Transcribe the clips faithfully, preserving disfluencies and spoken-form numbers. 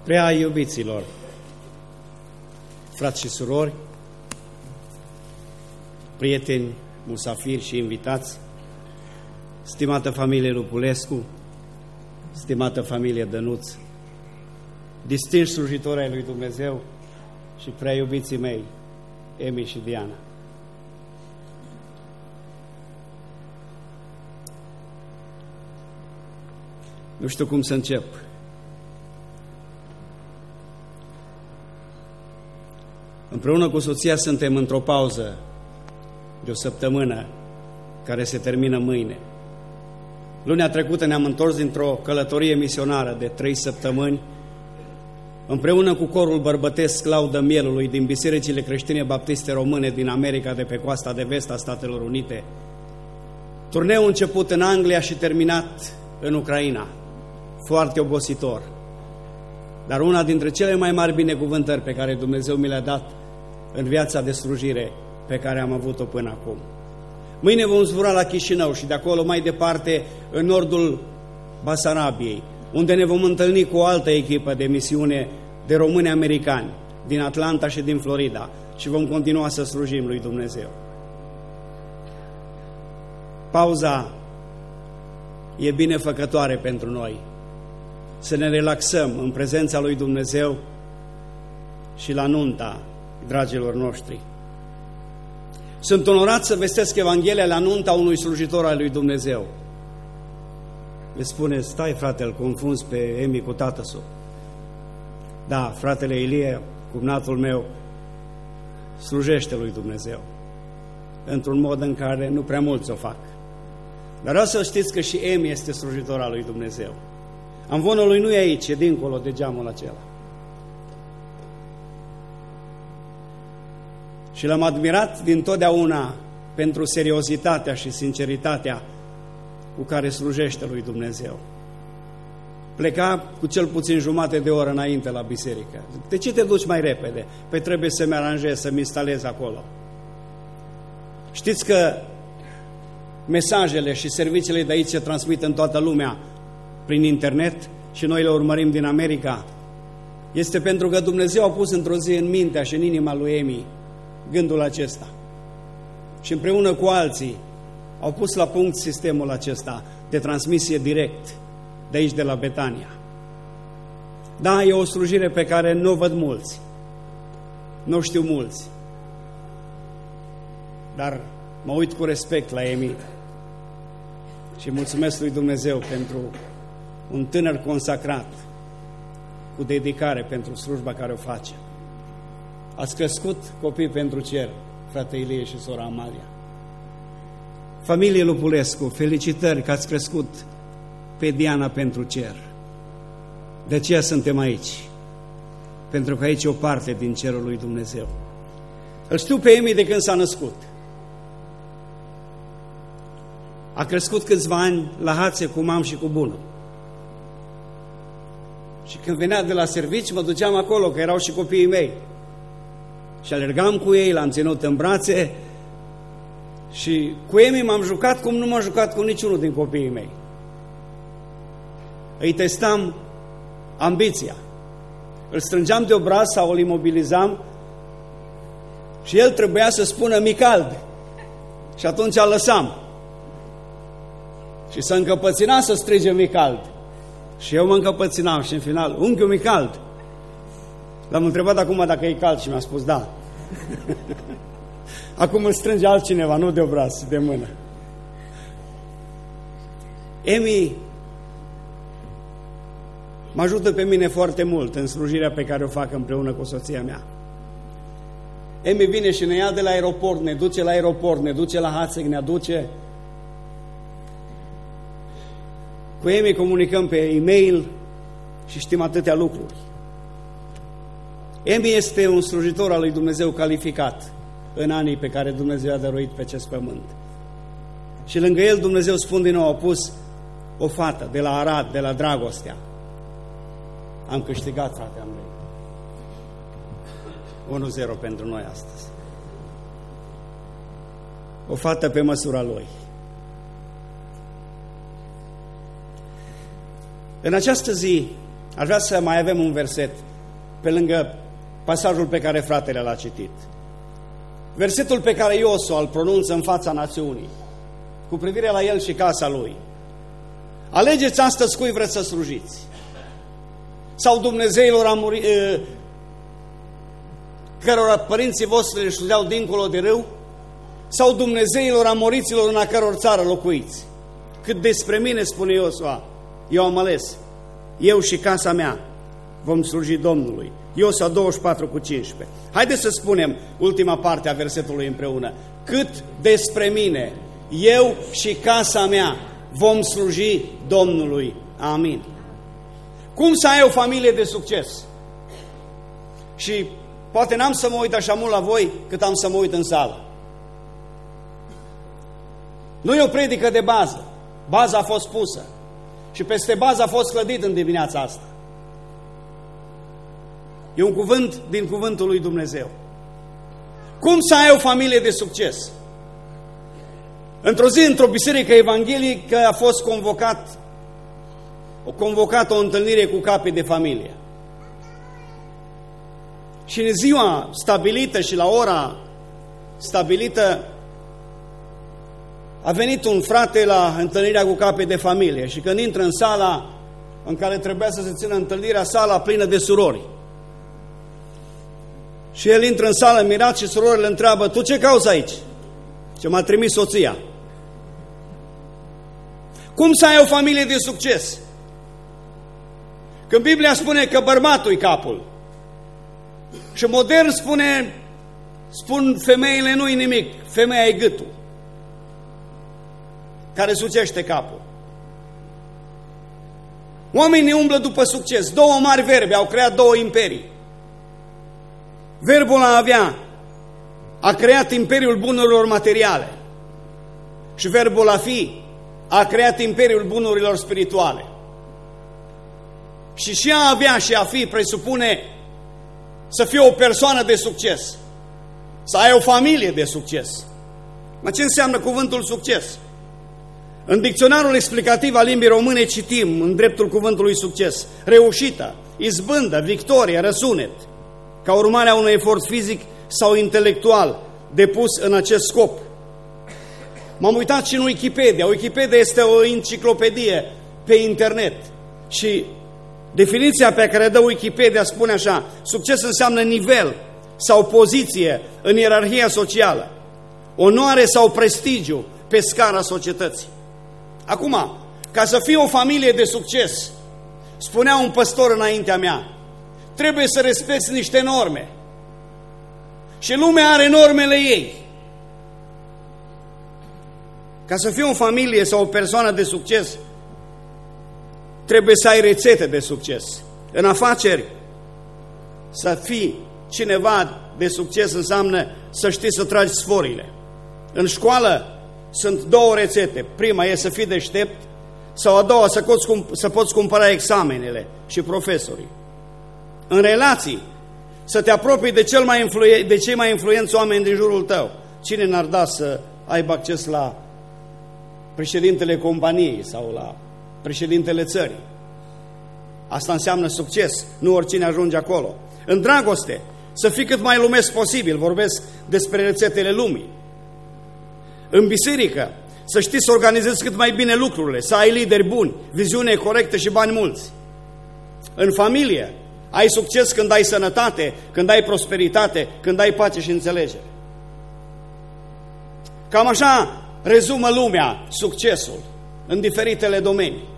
Prea iubiților, frați și surori, prieteni, musafiri și invitați, stimată familie Lupulescu, stimată familie Dănuț, distinși slujitori ai lui Dumnezeu și prea iubiții mei, Emi și Diana. Nu știu cum să încep. Împreună cu soția suntem într-o pauză de o săptămână care se termină mâine. Lunea trecută ne-am întors dintr-o călătorie misionară de trei săptămâni împreună cu corul bărbătesc Laudă Mielului din bisericile creștine baptiste române din America de pe coasta de vest a Statelor Unite. Turneul început în Anglia și terminat în Ucraina. Foarte obositor. Dar una dintre cele mai mari binecuvântări pe care Dumnezeu mi le-a dat în viața de slujire pe care am avut-o până acum. Mâine vom zbura la Chișinău și de acolo mai departe în nordul Basarabiei, unde ne vom întâlni cu o altă echipă de misiune de români americani din Atlanta și din Florida și vom continua să slujim lui Dumnezeu. Pauza e binefăcătoare pentru noi, să ne relaxăm în prezența lui Dumnezeu și la nunta dragilor noștri. Sunt onorat să vestesc Evanghelia la nunta unui slujitor al lui Dumnezeu. Le spune, stai frate, îl confunzi pe Emi cu tatăsul. Da, fratele Ilie, cumnatul meu, slujește lui Dumnezeu într-un mod în care nu prea mulți o fac. Dar vreau să știți că și Emi este slujitor al lui Dumnezeu. Amvonul lui nu e aici, e dincolo de geamul acela. Și l-am admirat dintotdeauna pentru seriozitatea și sinceritatea cu care slujește lui Dumnezeu. Pleca cu cel puțin jumate de oră înainte la biserică. De ce te duci mai repede? Păi trebuie să-mi aranjez, să-mi instalez acolo. Știți că mesajele și serviciile de aici se transmit în toată lumea prin internet și noi le urmărim din America? Este pentru că Dumnezeu a pus într-o zi în mintea și în inima lui Emi gândul acesta. Și împreună cu alții au pus la punct sistemul acesta de transmisie direct de aici, de la Betania. Da, e o slujire pe care nu o văd mulți, nu știu mulți, dar mă uit cu respect la Emi și mulțumesc lui Dumnezeu pentru un tânăr consacrat cu dedicare pentru slujba care o face. Ați crescut copii pentru cer, frate Ilie și sora Amalia. Familie Lupulescu, felicitări că ați crescut pe Diana pentru cer. De aceea suntem aici, pentru că aici e o parte din cerul lui Dumnezeu. Îl știu pe Emi de când s-a născut. A crescut câțiva ani la Hațe cu mam și cu bunul. Și când venea de la servici, mă duceam acolo, că erau și copiii mei. Și alergam cu ei, l-am ținut în brațe și cu Emi m-am jucat cum nu m-am jucat cu niciunul din copiii mei. Îi testam ambiția. Îl strângeam de obraz sau îl imobilizam și el trebuia să spună Micald. Și atunci îl lăsam. Și să încăpățina să strige Micald. Și eu mă încăpăținam și în final, unchiul Micald. L-am întrebat acum dacă e cald și mi-a spus da. Acum îl strânge altcineva, nu de obraz, de mână. Emi mă ajută pe mine foarte mult în slujirea pe care o fac împreună cu soția mea. Emi vine și ne ia de la aeroport, ne duce la aeroport, ne duce la Hațeg, ne aduce. Cu Emi comunicăm pe e-mail și știm atâtea lucruri. Emi este un slujitor al lui Dumnezeu calificat în anii pe care Dumnezeu a dăruit pe acest pământ. Și lângă el Dumnezeu, spun din nou, a pus o fată de la Arad, de la Dragostea. Am câștigat, frate, am lui. unu zero pentru noi astăzi. O fată pe măsura lui. În această zi Aș vrea să mai avem un verset pe lângă pasajul pe care fratele l-a citit. Versetul pe care Iosua îl pronunță în fața națiunii, cu privire la el și casa lui. Alegeți astăzi cui vreți să slujiți. Sau Dumnezeilor amuri, cărora părinții voștri le slujeau dincolo de râu, sau Dumnezeilor amoriților în a căror țară locuiți. Cât despre mine, spune Iosua, eu am ales, eu și casa mea vom sluji Domnului. Iosua douăzeci și patru cu cincisprezece. Haideți să spunem ultima parte a versetului împreună. Cât despre mine, eu și casa mea vom sluji Domnului. Amin. Cum să ai o familie de succes? Și poate n-am să mă uit așa mult la voi cât am să mă uit în sală. Nu e o predică de bază. Baza a fost pusă. Și peste bază a fost clădit în dimineața asta. E un cuvânt din cuvântul lui Dumnezeu. Cum să ai o familie de succes? Într-o zi, într-o biserică evanghelică a fost convocat o convocat o întâlnire cu capii de familie. Și în ziua stabilită și la ora stabilită a venit un frate la întâlnirea cu capii de familie și când intră în sala în care trebuia să se țină întâlnirea, sala plină de surori. Și el intră în sală mirat și surorile îl întreabă: tu ce cauți aici? Ce m-a trimis soția. Cum să ai o familie de succes? Când Biblia spune că bărbatul e capul și modern spune, spun femeile nu-i nimic, femeia e gâtul care sucește capul. Oamenii umblă după succes. Două mari verbe au creat două imperii. Verbul a avea a creat imperiul bunurilor materiale și verbul a fi a creat imperiul bunurilor spirituale. Și și a avea și a fi presupune să fie o persoană de succes, să ai o familie de succes. Dar ce înseamnă cuvântul succes? În dicționarul explicativ al limbii române citim în dreptul cuvântului succes: reușită, izbândă, victorie, răsunet, ca urmare a unui efort fizic sau intelectual depus în acest scop. M-am uitat și în Wikipedia. Wikipedia este o enciclopedie pe internet și definiția pe care dă Wikipedia spune așa: succes înseamnă nivel sau poziție în ierarhia socială, onoare sau prestigiu pe scara societății. Acum, ca să fie o familie de succes, spunea un păstor înaintea mea, trebuie să respecti niște norme. Și lumea are normele ei. Ca să fie o familie sau o persoană de succes, trebuie să ai rețete de succes. În afaceri, să fii cineva de succes înseamnă să știi să tragi sforile. În școală sunt două rețete. Prima e să fii deștept sau a doua să poți, să poți cumpăra examenele și profesorii. În relații, să te apropii de, cel mai influen- de cei mai influenți oameni din jurul tău. Cine n-ar da să aibă acces la președintele companiei sau la președintele țării? Asta înseamnă succes, nu oricine ajunge acolo. În dragoste, să fii cât mai lumesc posibil, vorbesc despre rețetele lumii. În biserică, să știi să organizezi cât mai bine lucrurile, să ai lideri buni, viziune corectă și bani mulți. În familie, ai succes când ai sănătate, când ai prosperitate, când ai pace și înțelegere. Cam așa rezumă lumea succesul în diferitele domenii.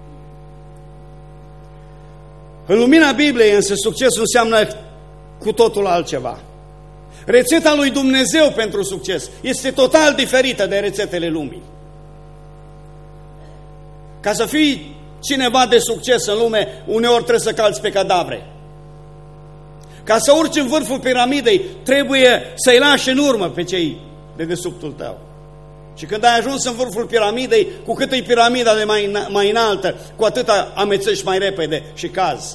În lumina Bibliei însă succesul înseamnă cu totul altceva. Rețeta lui Dumnezeu pentru succes este total diferită de rețetele lumii. Ca să fii cineva de succes în lume, uneori trebuie să calți pe cadavre. Ca să urci în vârful piramidei, trebuie să-i lași în urmă pe cei de dedesubtul tău. Și când ai ajuns în vârful piramidei, cu cât e piramida de mai, mai înaltă, cu atât amețești mai repede și cazi.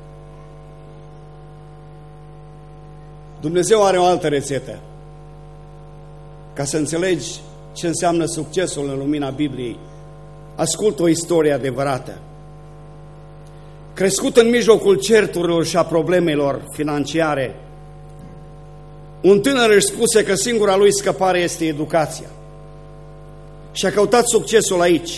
Dumnezeu are o altă rețetă. Ca să înțelegi ce înseamnă succesul în lumina Bibliei, ascultă o istorie adevărată. crescut în mijlocul certurilor și a problemelor financiare, un tânăr își spuse că singura lui scăpare este educația și a căutat succesul aici.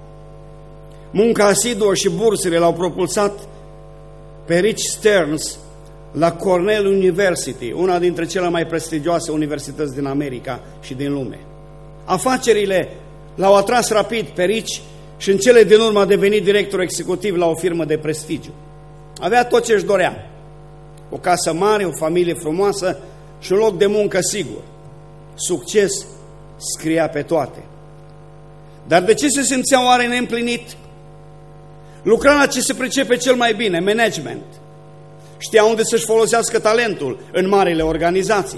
Munca asiduă și bursele l-au propulsat pe Rich Stearns la Cornell University, una dintre cele mai prestigioase universități din America și din lume. Afacerile l-au atras rapid pe Rich și în cele din urmă a devenit director executiv la o firmă de prestigiu. Avea tot ce își dorea: o casă mare, o familie frumoasă și un loc de muncă sigur. Succes scria pe toate. Dar de ce se simțea oare neîmplinit? Lucra la ce se pricepe cel mai bine, management. Știa unde să-și folosească talentul în marile organizații.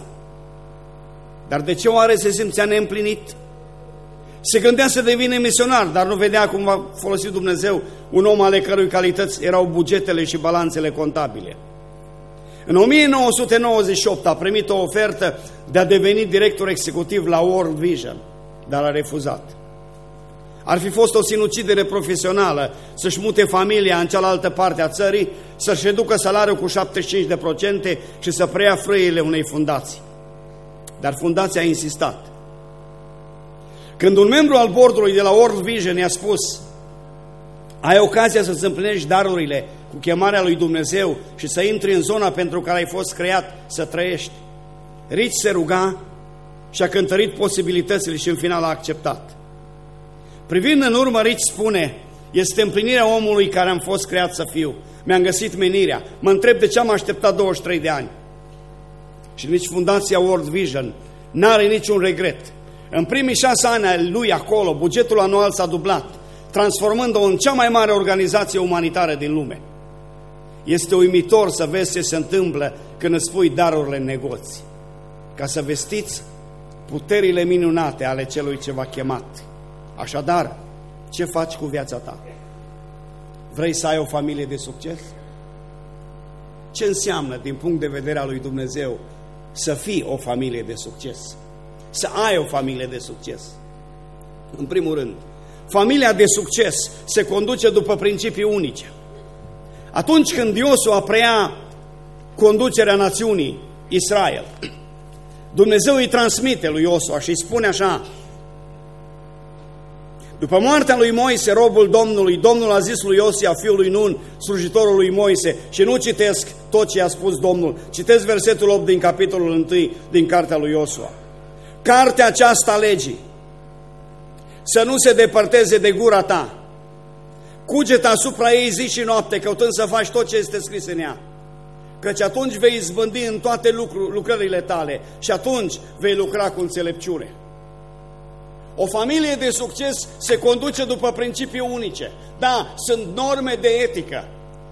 Dar de ce oare se simțea neîmplinit? Se gândea să devină misionar, dar nu vedea cum va folosi Dumnezeu un om ale cărui calități erau bugetele și balanțele contabile. În o mie nouă sute nouăzeci și opt a primit o ofertă de a deveni director executiv la World Vision, dar a refuzat. Ar fi fost o sinucidere profesională să-și mute familia în cealaltă parte a țării, să-și reducă salariul cu șaptezeci și cinci la sută și să preia frâiele unei fundații. Dar fundația a insistat. Când un membru al bordului de la World Vision i-a spus: ai ocazia să-ți împlinești darurile cu chemarea lui Dumnezeu și să intri în zona pentru care ai fost creat să trăiești, Rich se ruga și a cântărit posibilitățile și în final a acceptat. Privind în urmă, Rich spune: este împlinirea omului care am fost creat să fiu. Mi-am găsit menirea. Mă întreb de ce am așteptat douăzeci și trei de ani. Și nici fundația World Vision n-are niciun regret. În primii șase ani ai lui acolo, bugetul anual s-a dublat, transformând-o în cea mai mare organizație umanitară din lume. Este uimitor să vezi ce se întâmplă când îți pui darurile în negoți, ca să vestiți puterile minunate ale celui ce v-a chemat. Așadar, ce faci cu viața ta? Vrei să ai o familie de succes? Ce înseamnă, din punct de vedere al lui Dumnezeu, să fii o familie de succes? Să ai o familie de succes? În primul rând, familia de succes se conduce după principii unice. Atunci când Iosua preia conducerea națiunii Israel, Dumnezeu îi transmite lui Iosua și îi spune așa: după moartea lui Moise, robul Domnului, Domnul a zis lui Iosia, fiul lui Nun, slujitorul lui Moise, și nu citesc tot ce a spus Domnul, citesc versetul opt din capitolul unu din cartea lui Iosua. Cartea aceasta a legii să nu se depărteze de gura ta, cugeta asupra ei zi și noapte, căutând să faci tot ce este scris în ea, căci atunci vei izbândi în toate lucru, lucrările tale și atunci vei lucra cu înțelepciune. O familie de succes se conduce după principii unice. Da, sunt norme de etică,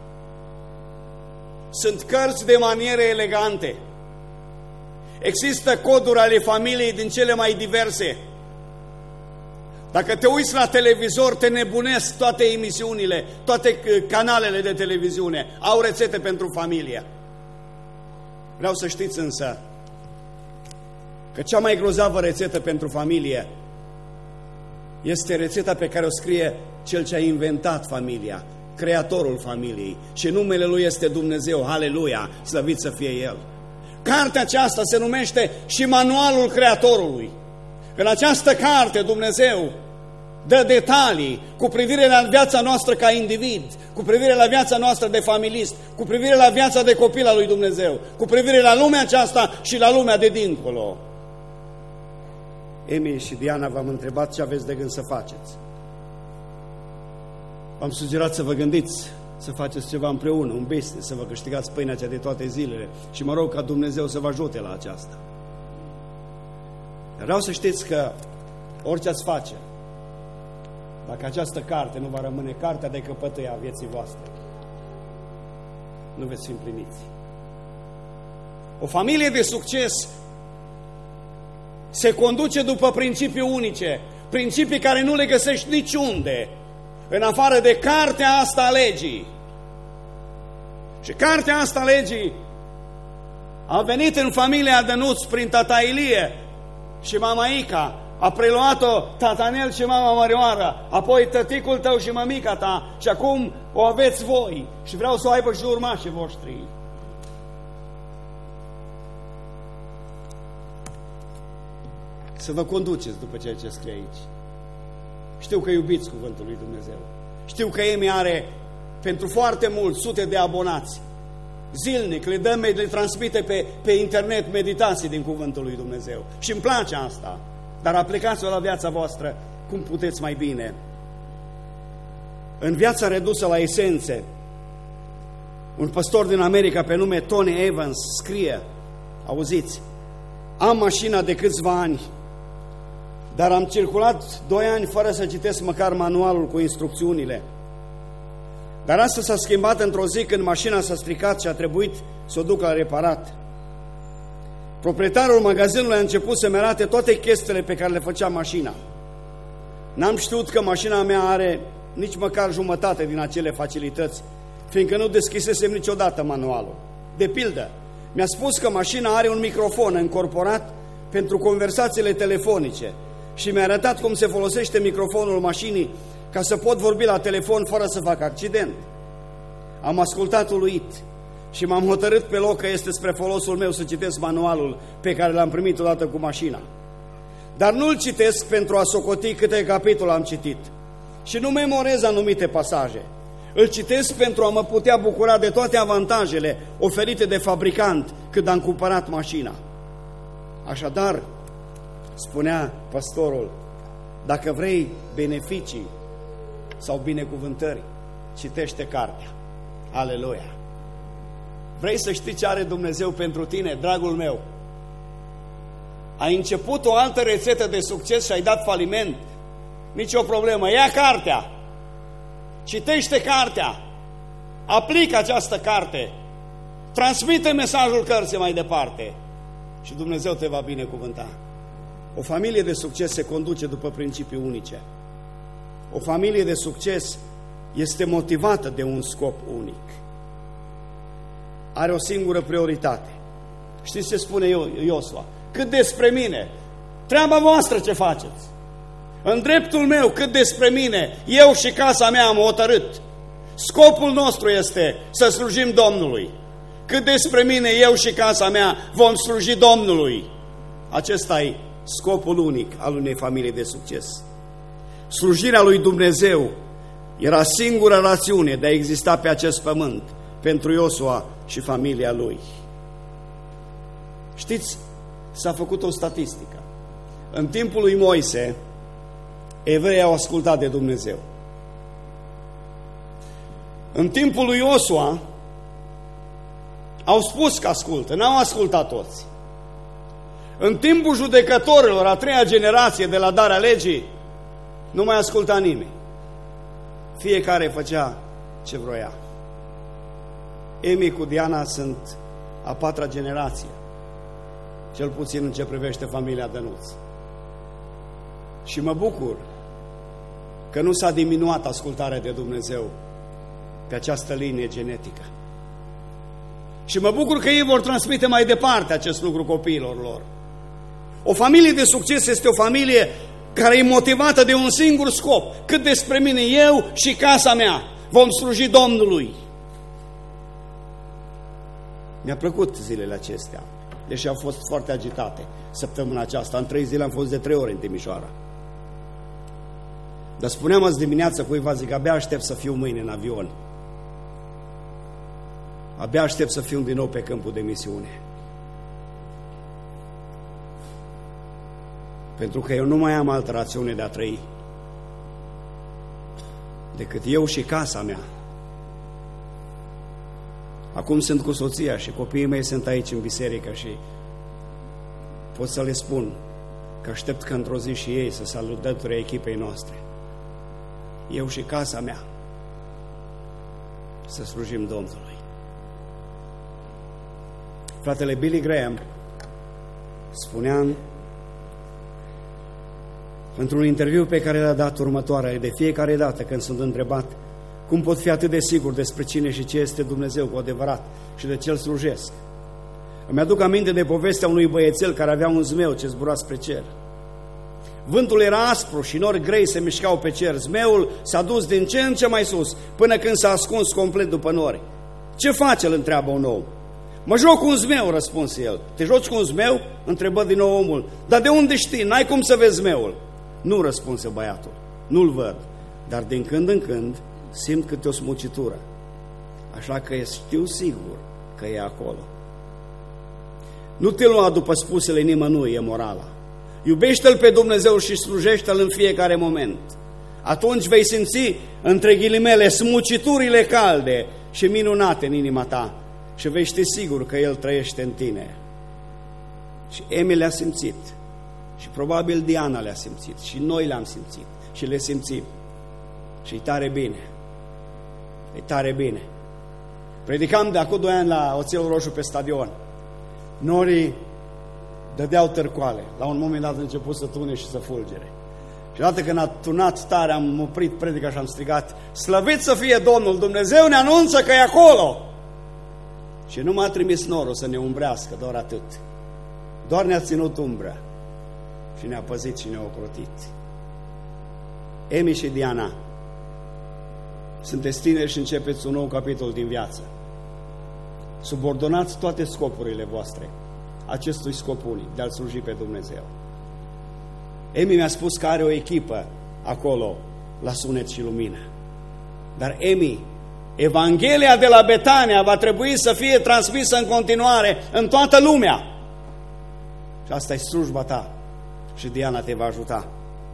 sunt cărți de maniere elegante, există coduri ale familiei din cele mai diverse. Dacă te uiți la televizor, te nebunesc toate emisiunile, toate canalele de televiziune au rețete pentru familie. Vreau să știți însă că cea mai grozavă rețetă pentru familie este rețeta pe care o scrie cel ce a inventat familia, creatorul familiei, și numele lui este Dumnezeu, aleluia, slăvit să fie El. Cartea aceasta se numește și Manualul Creatorului. În această carte Dumnezeu dă detalii cu privire la viața noastră ca individ, cu privire la viața noastră de familist, cu privire la viața de copil al lui Dumnezeu, cu privire la lumea aceasta și la lumea de dincolo. Emi și Diana v-am întrebat ce aveți de gând să faceți. V-am sugerat să vă gândiți să faceți ceva împreună, un business, să vă câștigați pâinea cea de toate zilele și mă rog ca Dumnezeu să vă ajute la aceasta. Vreau să știți că orice ați face, dacă această carte nu va rămâne cartea de căpătâie a vieții voastre, nu veți fi împliniți. O familie de succes se conduce după principii unice, principii care nu le găsești niciunde, în afară de cartea asta a legii. Și cartea asta a legii a venit în familia Dănuț prin tata Ilie și mama Ica, A preluat-o tatanel și mama Mărioară, apoi tăticul tău și mămica ta și acum o aveți voi și vreau să o aibă și urmașii voștri. Să vă conduceți după ceea ce scrie aici. Știu că iubiți cuvântul lui Dumnezeu. Știu că Emi are pentru foarte mult sute de abonați. Zilnic le dăm, le transmite pe, pe internet meditații din cuvântul lui Dumnezeu. Și îmi place asta. Dar aplicați-o la viața voastră cum puteți mai bine. În Viața redusă la esențe, un păstor din America pe nume Tony Evans scrie, auziți, am mașina de câțiva ani, dar am circulat doi ani fără să citesc măcar manualul cu instrucțiunile. Dar asta s-a schimbat într-o zi când mașina s-a stricat și a trebuit să o duc la reparat. Proprietarul magazinului a început să-mi arate toate chestiile pe care le făcea mașina. N-am știut că mașina mea are nici măcar jumătate din acele facilități, fiindcă nu deschisesem niciodată manualul. De pildă, mi-a spus că mașina are un microfon încorporat pentru conversațiile telefonice și mi-a arătat cum se folosește microfonul mașinii ca să pot vorbi la telefon fără să fac accident. Am ascultat uluit și m-am hotărât pe loc că este spre folosul meu să citesc manualul pe care l-am primit odată cu mașina. Dar nu-l citesc pentru a socoti câte capitole am citit și nu memorez anumite pasaje. Îl citesc pentru a mă putea bucura de toate avantajele oferite de fabricant când am cumpărat mașina. Așadar, spunea păstorul, dacă vrei beneficii sau binecuvântări, citește cartea. Aleluia! Vrei să știi ce are Dumnezeu pentru tine, dragul meu? Ai început o altă rețetă de succes și ai dat faliment? Nici o problemă, ia cartea! Citește cartea! Aplică această carte! Transmite mesajul cărții mai departe și Dumnezeu te va binecuvânta. O familie de succes se conduce după principii unice. O familie de succes este motivată de un scop unic. Are o singură prioritate. Știți ce spune Iosua? Cât despre mine, treaba voastră ce faceți. În dreptul meu, cât despre mine, eu și casa mea am hotărât. Scopul nostru este să slujim Domnului. Cât despre mine, eu și casa mea vom sluji Domnului. Acesta e scopul unic al unei familii de succes. Slujirea lui Dumnezeu era singura rațiune de a exista pe acest pământ pentru Iosua și familia lui. Știți, s-a făcut o statistică. În timpul lui Moise, evreii au ascultat de Dumnezeu. În timpul lui Iosua, au spus că ascultă, n-au ascultat toți. În timpul judecătorilor, a treia generație de la darea legii, nu mai asculta nimeni. Fiecare făcea ce vroia. Emi cu Diana sunt a patra generație, cel puțin în ce privește familia Dănuț. Și mă bucur că nu s-a diminuat ascultarea de Dumnezeu pe această linie genetică. Și mă bucur că ei vor transmite mai departe acest lucru copiilor lor. O familie de succes este o familie care e motivată de un singur scop. Cât despre mine, eu și casa mea vom sluji Domnului. Mi-a plăcut zilele acestea, deși au fost foarte agitate săptămâna aceasta. În trei zile am fost de trei ori în Timișoara. Dar spuneam azi dimineață cuiva, zic, abia aștept să fiu mâine în avion. Abia aștept să fiu din nou pe câmpul de misiune. Pentru că eu nu mai am altă rațiune de a trăi decât eu și casa mea. Acum sunt cu soția și copiii mei sunt aici în biserică și pot să le spun că aștept că într-o zi și ei să se alăture echipei noastre. Eu și casa mea să slujim Domnului. Fratele Billy Graham spunea într-un interviu pe care l-a dat următoarea, de fiecare dată când sunt întrebat cum pot fi atât de sigur despre cine și ce este Dumnezeu cu adevărat și de ce îl slujesc. Îmi aduc aminte de povestea unui băiețel care avea un zmeu ce zbura spre cer. Vântul era aspru și nori grei se mișcau pe cer. Zmeul s-a dus din ce în ce mai sus, până când s-a ascuns complet după nori. Ce face? Îl întreabă un om. Mă joc cu un zmeu, răspunse el. Te joci cu un zmeu? Întrebă din nou omul. Dar de unde știi? N-ai cum să vezi zmeul. Nu, răspunse băiatul. Nu-l văd, dar din când în când simt câte o smucitură. Așa că știu sigur că e acolo. Nu te lua după spusele nimănui, e morala. Iubește-L pe Dumnezeu și slujește-L în fiecare moment. Atunci vei simți, între ghilimele, smuciturile calde și minunate în inima ta și vei ști sigur că El trăiește în tine. Și Emi le-a simțit și probabil Diana le-a simțit și noi le-am simțit și le simțim. Și e tare bine. E tare bine. Predicam de acum doi ani la Oțelul Roșu pe stadion. Norii dădeau târcoale. La un moment dat a început să tune și să fulgere. Și odată când a tunat tare, am oprit predica și am strigat: slăvit să fie Domnul, Dumnezeu ne anunță că e acolo! Și nu m-a trimis norul să ne umbrească, doar atât. Doar ne-a ținut umbră și ne-a păzit și ne-a ocrotit. Emi și Diana, sunteți tineri și începeți un nou capitol din viață. Subordonați toate scopurile voastre acestui scop unic, de a-L sluji pe Dumnezeu. Emi mi-a spus că are o echipă acolo la Sunet și Lumină. Dar Emi, Evanghelia de la Betania va trebui să fie transmisă în continuare în toată lumea. Și asta e slujba ta și Diana te va ajuta.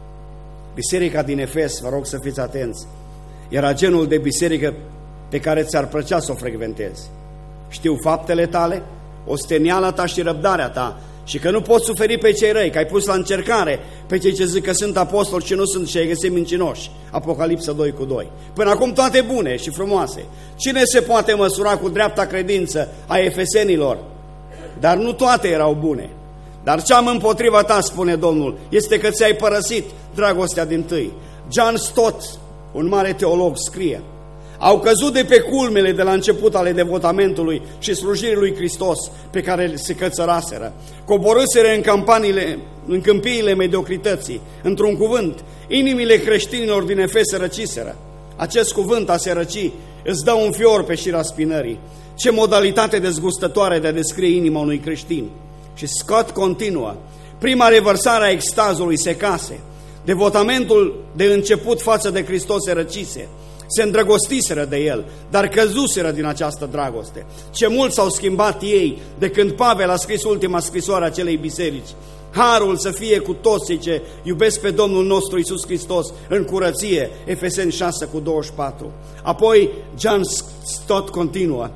Biserica din Efes, vă rog să fiți atenți, era genul de biserică pe care ți-ar plăcea să o frecventezi. Știu faptele tale, osteniala ta și răbdarea ta și că nu poți suferi pe cei răi, că ai pus la încercare pe cei ce zic că sunt apostoli și nu sunt și ai găsit mincinoși. Apocalipsa doi cu doi. Până acum toate bune și frumoase. Cine se poate măsura cu dreapta credință a efesenilor? Dar nu toate erau bune. Dar ce am împotriva ta, spune Domnul, este că ți-ai părăsit dragostea dintâi. John Stott, un mare teolog, scrie: au căzut de pe culmele de la început ale devotamentului și slujirii lui Hristos pe care se cățăraseră. Coborâsere în campaniile, în câmpiile mediocrității. Într-un cuvânt, inimile creștinilor din Efes se răciseră. Acest cuvânt, a se răci, îți dă un fior pe șira spinării. Ce modalitate dezgustătoare de a descrie inima unui creștin. Și Scott continuă: prima revărsare a extazului secase. Devotamentul de început față de Hristos se răcise. Se îndrăgostiseră de El, dar căzuseră din această dragoste. Ce mult s-au schimbat ei de când Pavel a scris ultima scrisoare a acelei biserici. Harul să fie cu toți cei ce iubesc pe Domnul nostru Iisus Hristos în curăție, Efeseni șase cu douăzeci și patru. Apoi John Stott continuă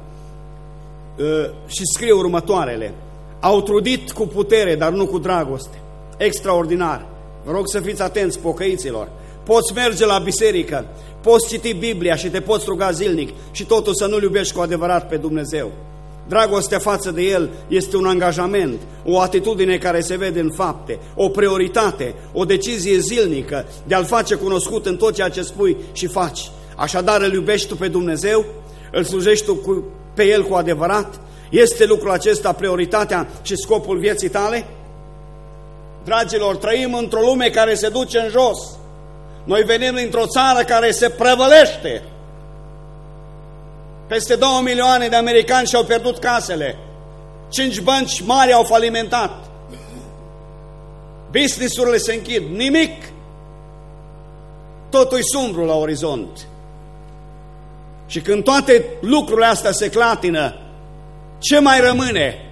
uh, și scrie următoarele: au trudit cu putere, dar nu cu dragoste. Extraordinar! Vă rog să fiți atenți, pocăiților. Poți merge la biserică, poți citi Biblia și te poți ruga zilnic și totul să nu-L iubești cu adevărat pe Dumnezeu. Dragostea față de El este un angajament, o atitudine care se vede în fapte, o prioritate, o decizie zilnică de a-L face cunoscut în tot ceea ce spui și faci. Așadar, îl iubești tu pe Dumnezeu? Îl slujești tu cu, pe El cu adevărat? Este lucrul acesta prioritatea și scopul vieții tale? Dragilor, trăim într-o lume care se duce în jos. Noi venim dintr-o țară care se prăvălește. Peste două milioane de americani și-au pierdut casele. Cinci bănci mari au falimentat. Business-urile se închid. Nimic. Totul-i sumbru la orizont. Și când toate lucrurile astea se clatină, ce mai rămâne?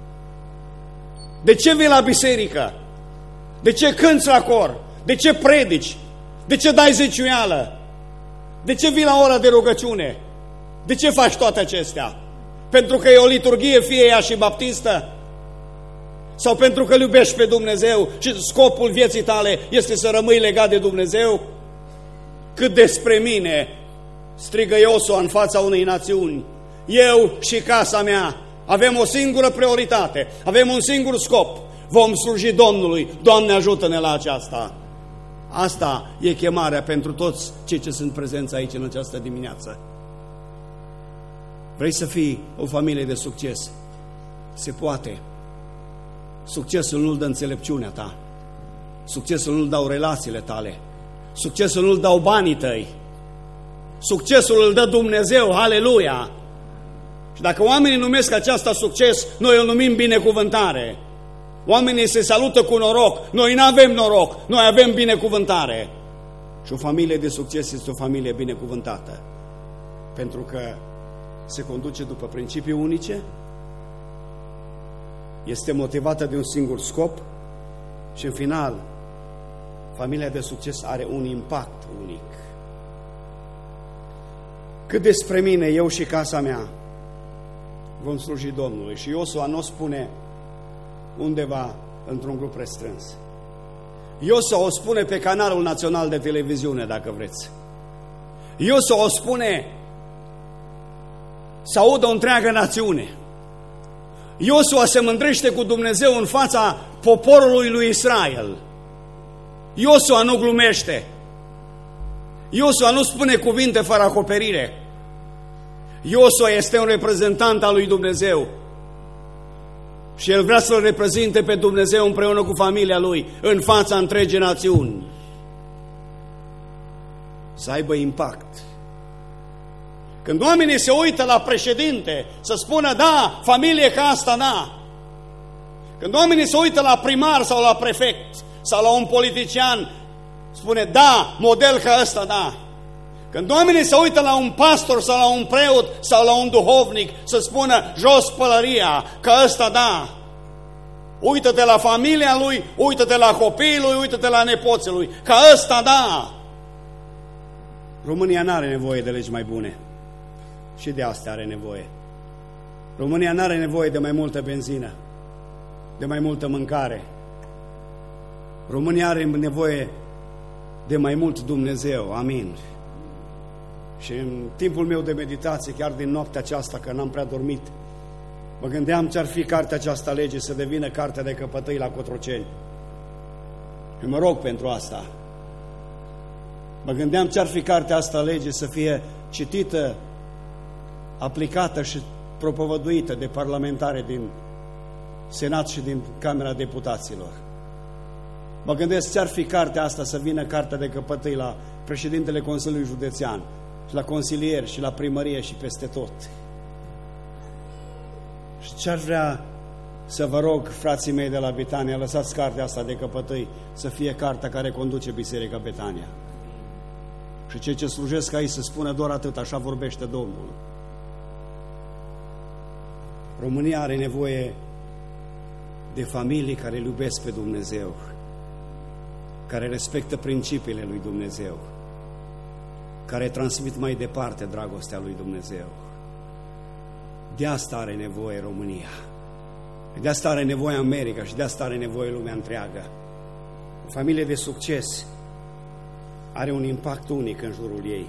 De ce vii la biserică? De ce cânți la cor? De ce predici? De ce dai zeciuială? De ce vii la ora de rugăciune? De ce faci toate acestea? Pentru că e o liturghie, fie ea și baptistă? Sau pentru că îl iubești pe Dumnezeu și scopul vieții tale este să rămâi legat de Dumnezeu? Cât despre mine, strigă Iosua în fața unei națiuni, eu și casa mea avem o singură prioritate, avem un singur scop: vom sluji Domnului. Doamne, ajută-ne la aceasta! Asta e chemarea pentru toți cei ce sunt prezenți aici în această dimineață. Vrei să fii o familie de succes? Se poate. Succesul nu-l dă înțelepciunea ta, Succesul nu-l dau relațiile tale. Succesul nu-l dau banii tăi. Succesul îl dă Dumnezeu, aleluia! Și dacă oamenii numesc aceasta succes, noi îl numim binecuvântare. Oamenii se salută cu noroc, noi nu avem noroc, noi avem binecuvântare. Și o familie de succes este o familie binecuvântată, pentru că se conduce după principii unice, este motivată de un singur scop și în final, familia de succes are un impact unic. Cât despre mine, eu și casa mea vom sluji Domnului. Și Iosua nu o spune undeva într-un grup restrâns. Iosua o spune pe canalul național de televiziune, dacă vreți. Iosua o spune să audă o întreagă națiune. Iosua se mândrește cu Dumnezeu în fața poporului lui Israel. Iosua nu glumește. Iosua nu spune cuvinte fără acoperire. Iosua este un reprezentant al lui Dumnezeu și el vrea să-L reprezinte pe Dumnezeu împreună cu familia lui în fața întregii națiuni. Să aibă impact. Când oamenii se uită la președinte, să spună, da, familie ca asta, da. Când oamenii se uită la primar sau la prefect sau la un politician, spune, da, model ca ăsta, da. Când oamenii se uită la un pastor sau la un preot sau la un duhovnic, să spună, jos pălăria, ca ăsta, da. Uită-te la familia lui, uită-te la copiii lui, uită-te la nepoții lui, ca ăsta, da. România n-are nevoie de legi mai bune. Și de astea are nevoie. România n-are nevoie de mai multă benzină, de mai multă mâncare. România are nevoie de mai mult Dumnezeu. Amin. Și în timpul meu de meditație, chiar din noaptea aceasta, că n-am prea dormit, mă gândeam ce-ar fi cartea aceasta lege să devină cartea de căpătâi la Cotroceni. Și mă rog pentru asta. Mă gândeam ce-ar fi cartea asta lege să fie citită, aplicată și propovăduită de parlamentare din Senat și din Camera Deputaților. Mă gândesc ce-ar fi cartea asta să vină cartea de căpătâi la președintele Consiliului Județean și la consilieri și la primărie și peste tot. Și ce-ar vrea să vă rog, frații mei de la Betania, lăsați cartea asta de căpătâi să fie cartea care conduce Biserica Betania. Și cei ce slujesc aici să spună doar atât, așa vorbește Domnul. România are nevoie de familii care îl iubesc pe Dumnezeu, care respectă principiile lui Dumnezeu, care transmit mai departe dragostea lui Dumnezeu. De asta are nevoie România. De asta are nevoie America și de asta are nevoie lumea întreagă. O familie de succes are un impact unic în jurul ei.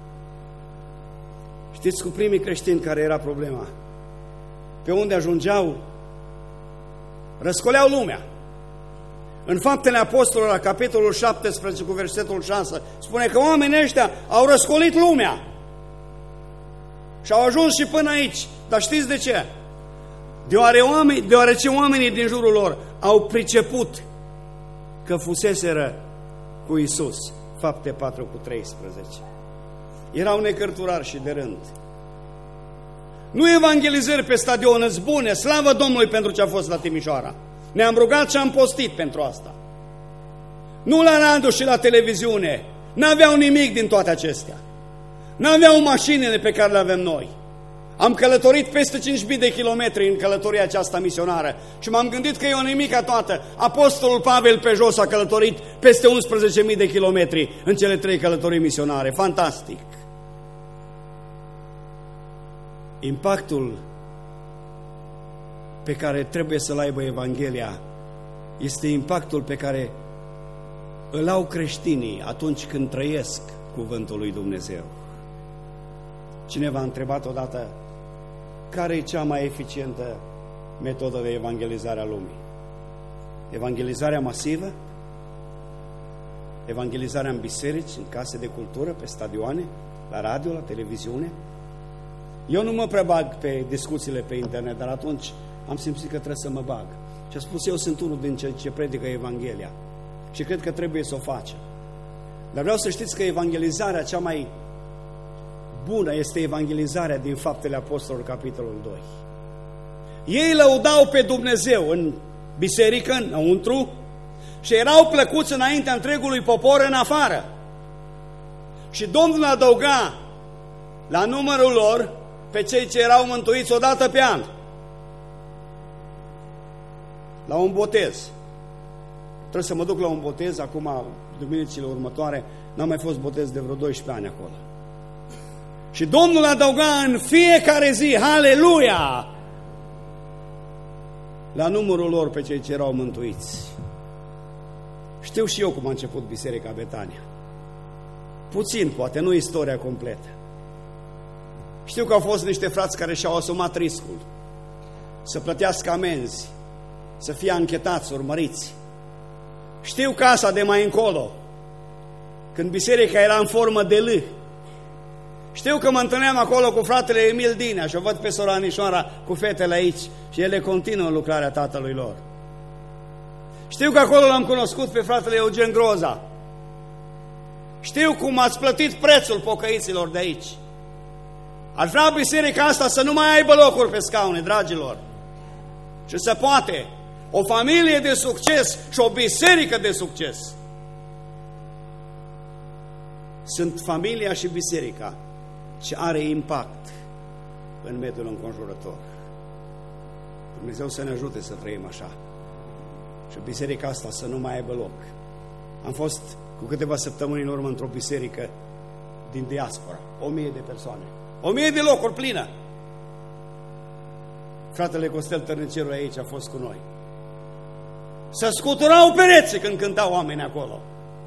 Știți, cu primii creștini care era problema? Pe unde ajungeau, răscoleau lumea. În Faptele Apostolilor, la capitolul șaptesprezece, cu versetul șase, spune că oamenii ăștia au răscolit lumea și au ajuns și până aici. Dar știți de ce? Deoare oameni, deoarece oamenii din jurul lor au priceput că fuseseră cu Iisus. Fapte patru cu treisprezece. Erau necărturari și de rând. Nu evangelizări pe stadion, îți bune, slavă Domnului pentru ce a fost la Timișoara. Ne-am rugat și am postit pentru asta. Nu la radio și la televiziune. N-aveau nimic din toate acestea. N-aveau mașinile pe care le avem noi. Am călătorit peste cinci mii de kilometri în călătoria aceasta misionară și m-am gândit că e o nimica toată. Apostolul Pavel pe jos a călătorit peste unsprezece mii de kilometri în cele trei călătorii misionare. Fantastic! Impactul pe care trebuie să-l aibă Evanghelia este impactul pe care îl au creștinii atunci când trăiesc cuvântul lui Dumnezeu. Cineva a întrebat odată care e cea mai eficientă metodă de evangelizare a lumii? Evangelizarea masivă? Evangelizarea în biserici, în case de cultură, pe stadioane, la radio, la televiziune? Eu nu mă prea bag pe discuțiile pe internet, dar atunci am simțit că trebuie să mă bag. Și a spus, eu sunt unul din cei ce predică Evanghelia. și cred că trebuie să o facem. Dar vreau să știți că evangelizarea cea mai bună este evangelizarea din Faptele Apostolilor, capitolul doi. Ei lăudau pe Dumnezeu în biserică, înăuntru, și erau plăcuți înaintea întregului popor în afară. Și Domnul adăuga la numărul lor pe cei ce erau mântuiți odată pe an, la un botez. Trebuie să mă duc la un botez, acum, duminicile următoare, n-am mai fost botez de vreo doisprezece ani acolo. Și Domnul adăuga în fiecare zi, haleluia, la numărul lor pe cei ce erau mântuiți. Știu și eu cum a început Biserica Betania. Puțin, poate, nu istoria completă. Știu că au fost niște frați care și-au asumat riscul să plătească amenzi, să fie anchetați, urmăriți. Știu casa de mai încolo, când biserica era în formă de L. Știu că mă întâlneam acolo cu fratele Emil Dinea și o văd pe sora Anișoara cu fetele aici și ele continuă lucrarea tatălui lor. Știu că acolo l-am cunoscut pe fratele Eugen Groza. Știu cum ați plătit prețul pocăiților de aici. Aș vrea biserica asta să nu mai aibă locuri pe scaune, dragilor. Și se poate. O familie de succes și o biserică de succes. Sunt familia și biserica ce are impact în mediul înconjurător. Dumnezeu să ne ajute să trăim așa. Și biserica asta să nu mai aibă loc. Am fost cu câteva săptămâni în urmă într-o biserică din diaspora. O mie de persoane. O mie de locuri plină. Fratele Costel Tărnăcerul aici a fost cu noi. Se scuturau pereții când cântau oameni acolo.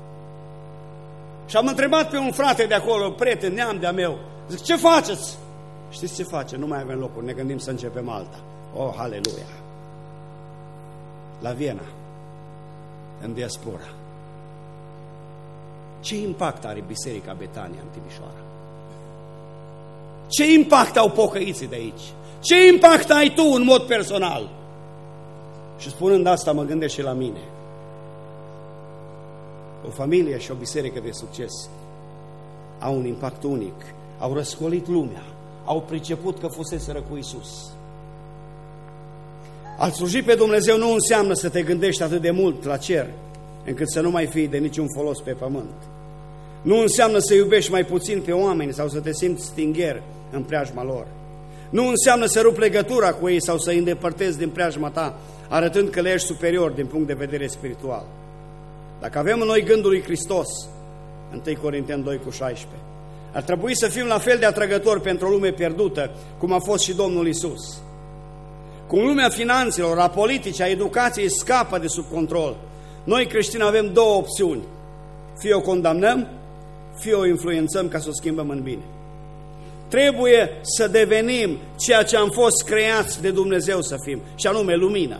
Și am întrebat pe un frate de acolo, prieten, neam de-a meu, zic, ce faceți? Știți ce face? Nu mai avem locuri, ne gândim să începem alta. Oh, haleluia! La Viena, în diaspora. Ce impact are Biserica Betania în Timișoara? Ce impact au pocăiții de aici? Ce impact ai tu în mod personal? Și spunând asta, mă gândesc și la mine. O familie și o biserică de succes au un impact unic. Au răscolit lumea. Au priceput că fuseseră cu Iisus. A sluji pe Dumnezeu nu înseamnă să te gândești atât de mult la cer, încât să nu mai fii de niciun folos pe pământ. Nu înseamnă să iubești mai puțin pe oameni sau să te simți stingher în preajma lor. Nu înseamnă să rupi legătura cu ei sau să îi îndepărtezi din preajma ta, arătând că le ești superior din punct de vedere spiritual. Dacă avem în noi gândul lui Hristos, întâi Corinteni doi cu șaisprezece, ar trebui să fim la fel de atrăgători pentru o lume pierdută, cum a fost și Domnul Iisus. Cum lumea finanțelor, a politicii, a educației scapă de sub control, noi creștini avem două opțiuni. Fie o condamnăm, fie o influențăm ca să o schimbăm în bine. Trebuie să devenim ceea ce am fost creați de Dumnezeu să fim, și anume lumină.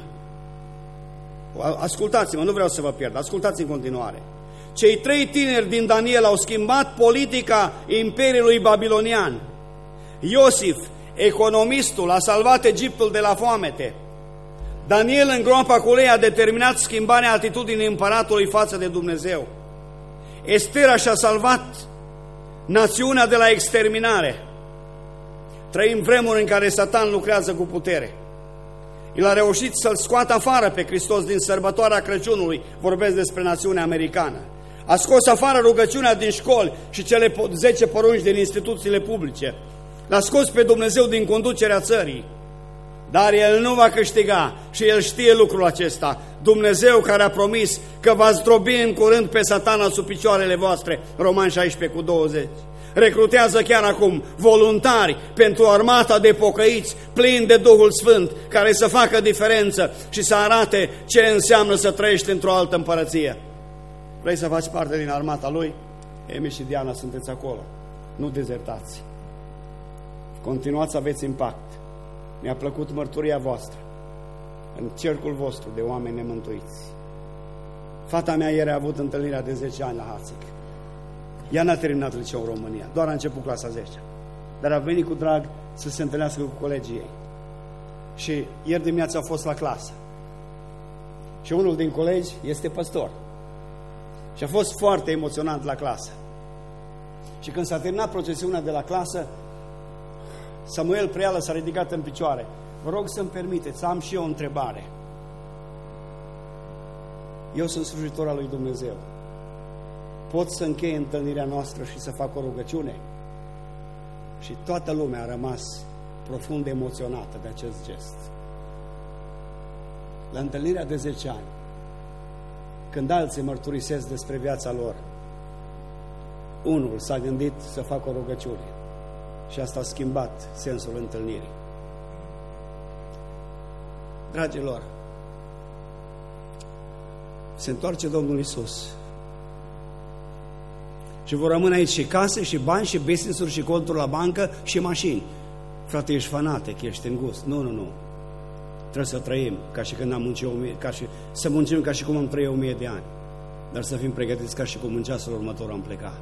Ascultați-mă, nu vreau să vă pierd, ascultați în continuare. Cei trei tineri din Daniel au schimbat politica Imperiului Babilonian. Iosif, economistul, a salvat Egiptul de la foamete. Daniel în groapa cu lei a determinat schimbarea atitudinii împăratului față de Dumnezeu. Estera și-a salvat națiunea de la exterminare. Trăim vremuri în care Satan lucrează cu putere. El a reușit să-l scoată afară pe Hristos din sărbătoarea Crăciunului, vorbesc despre națiunea americană. A scos afară rugăciunea din școli și cele zece porunci din instituțiile publice. L-a scos pe Dumnezeu din conducerea țării. Dar el nu va câștiga și el știe lucrul acesta. Dumnezeu care a promis că va zdrobi în curând pe Satana sub picioarele voastre, Romani șaisprezece cu douăzeci. Recrutează chiar acum voluntari pentru armata de pocăiți plini de Duhul Sfânt, care să facă diferență și să arate ce înseamnă să trăiești într-o altă împărăție. Vrei să faci parte din armata lui? Emi și Diana sunteți acolo. Nu dezertați. Continuați să aveți impact. Mi-a plăcut mărturia voastră în cercul vostru de oameni nemântuiți. Fata mea ieri a avut întâlnirea de zece ani la Hațic. Ea n-a terminat liceul în România, doar a început clasa zece. Dar a venit cu drag să se întâlnească cu colegii ei. Și ieri dimineața a fost la clasă. Și unul din colegi este păstor. Și a fost foarte emoționant la clasă. Și când s-a terminat procesiunea de la clasă, Samuel Preală s-a ridicat în picioare. Vă rog să-mi permiteți să am și eu o întrebare. Eu sunt slujitor al lui Dumnezeu. Pot să închei întâlnirea noastră și să fac o rugăciune? Și toată lumea a rămas profund emoționată de acest gest. La întâlnirea de zece ani, când alții mărturisesc despre viața lor, unul s-a gândit să facă o rugăciune și asta a schimbat sensul întâlnirii. Dragilor, se întoarce Domnul Iisus și vor rămâne aici și case, și bani, și business-uri, și conturi la bancă, și mașini. Frate, ești fanatic, ești îngust. Nu, nu, nu. Trebuie să trăim ca și când am muncit o mie, ca și, să muncim ca și cum am trăit o mie de ani. Dar să fim pregătiți ca și cum în ceasul următor am plecat.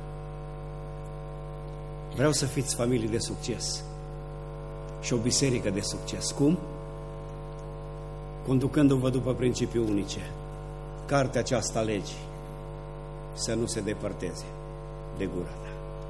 Vreau să fiți familii de succes și o biserică de succes. Cum? Conducându-vă după principii unice. Cartea aceasta a legii să nu se depărteze de gura ta.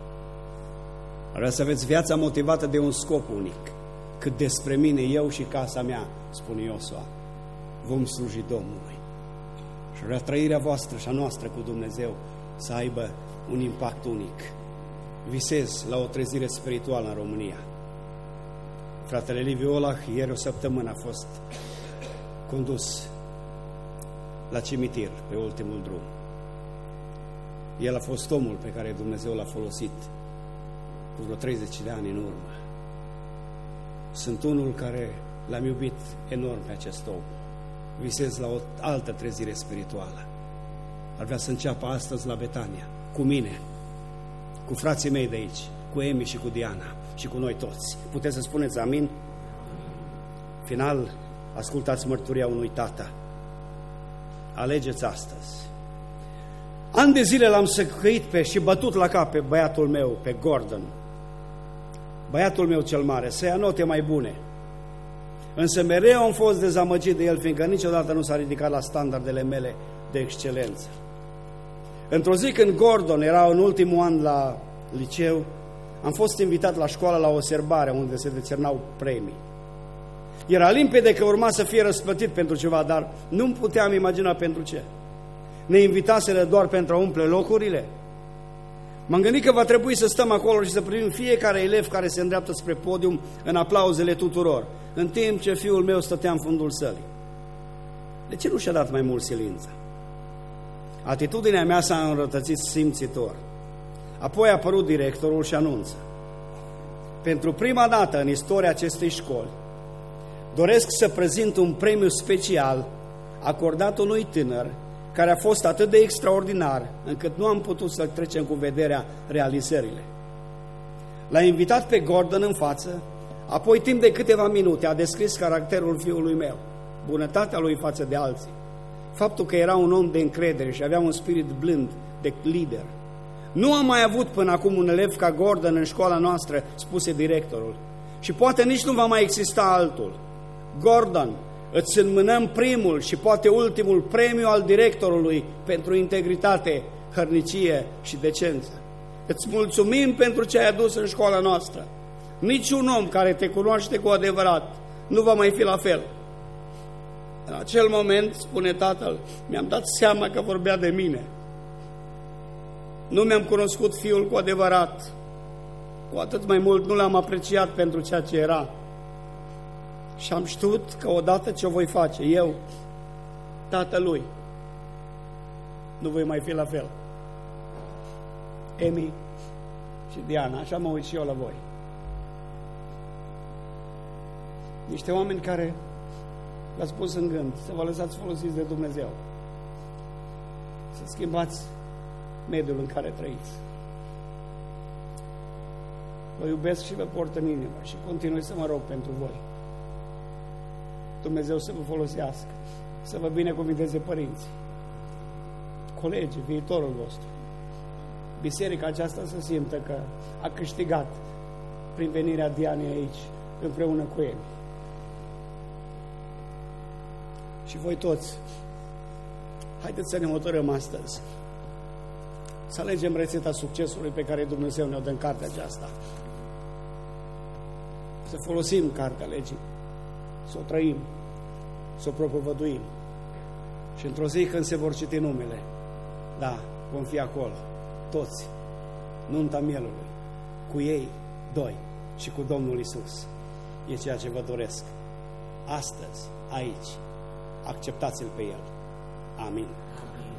Vreau să aveți viața motivată de un scop unic. Cât despre mine, eu și casa mea, spune Iosua, vom sluji Domnului. Și vrea trăirea voastră și a noastră cu Dumnezeu să aibă un impact unic. Visez la o trezire spirituală în România. Fratele Liviu Olah, ieri o săptămână a fost condus la cimitir, pe ultimul drum. El a fost omul pe care Dumnezeu l-a folosit cu vreo treizeci de ani în urmă. Sunt unul care l-am iubit enorm pe acest om. Visez la o altă trezire spirituală. Ar vrea să înceapă astăzi la Betania, cu mine, cu frații mei de aici, cu Emi și cu Diana și cu noi toți. Puteți să spuneți amin? Final, ascultați mărturia unui tată. Alegeți astăzi. Ani de zile l-am săcăit pe și bătut la cap pe băiatul meu, pe Gordon. Băiatul meu cel mare, să ia note mai bune. Însă mereu am fost dezamăgit de el, fiindcă niciodată nu s-a ridicat la standardele mele de excelență. Într-o zi când Gordon era în ultimul an la liceu, am fost invitat la școală la o serbare unde se decernau premii. Era limpede că urma să fie răsplătit pentru ceva, dar nu-mi puteam imagina pentru ce. Ne invitaseră doar pentru a umple locurile? M-am gândit că va trebui să stăm acolo și să primim fiecare elev care se îndreaptă spre podium în aplauzele tuturor, în timp ce fiul meu stătea în fundul sălii. De ce nu și-a dat mai mult silința? Atitudinea mea s-a înrătățit simțitor. Apoi a apărut directorul și anunță: pentru prima dată în istoria acestei școli, doresc să prezint un premiu special acordat unui tânăr care a fost atât de extraordinar încât nu am putut să trecem cu vederea realizările. L-a invitat pe Gordon în față, apoi timp de câteva minute a descris caracterul fiului meu, bunătatea lui față de alții, faptul că era un om de încredere și avea un spirit blând de lider. Nu am mai avut până acum un elev ca Gordon în școala noastră, spuse directorul, și poate nici nu va mai exista altul. Gordon, îți înmânăm primul și poate ultimul premiu al directorului pentru integritate, hărnicie și decență. Îți mulțumim pentru ce ai adus în școala noastră. Niciun om care te cunoaște cu adevărat nu va mai fi la fel. În acel moment, spune tatăl, mi-am dat seama că vorbea de mine. Nu mi-am cunoscut fiul cu adevărat. Cu atât mai mult nu l-am apreciat pentru ceea ce era. Și am știut că odată ce o voi face eu, tatălui, nu voi mai fi la fel. Emi și Diana, așa mă uit și eu la voi. Niște oameni care v-ați pus în gând să vă lăsați folosiți de Dumnezeu, să schimbați mediul în care trăiți. Vă iubesc și vă port în inimă și continui să mă rog pentru voi. Dumnezeu să vă folosească, să vă binecuvinteze părinții, colegii, viitorul vostru. Biserica aceasta să simtă că a câștigat prin venirea Dianei aici, împreună cu ei. Și voi toți, haideți să ne hotărâm astăzi să alegem rețeta succesului pe care Dumnezeu ne-o dă în cartea aceasta. Să folosim cartea legii, să o trăim, să o propovăduim. Și într-o zi când se vor citi numele, da, vom fi acolo, toți, nunta mielului, cu ei doi și cu Domnul Iisus. E ceea ce vă doresc. Astăzi, aici, acceptați-L pe El. Amin. Amin.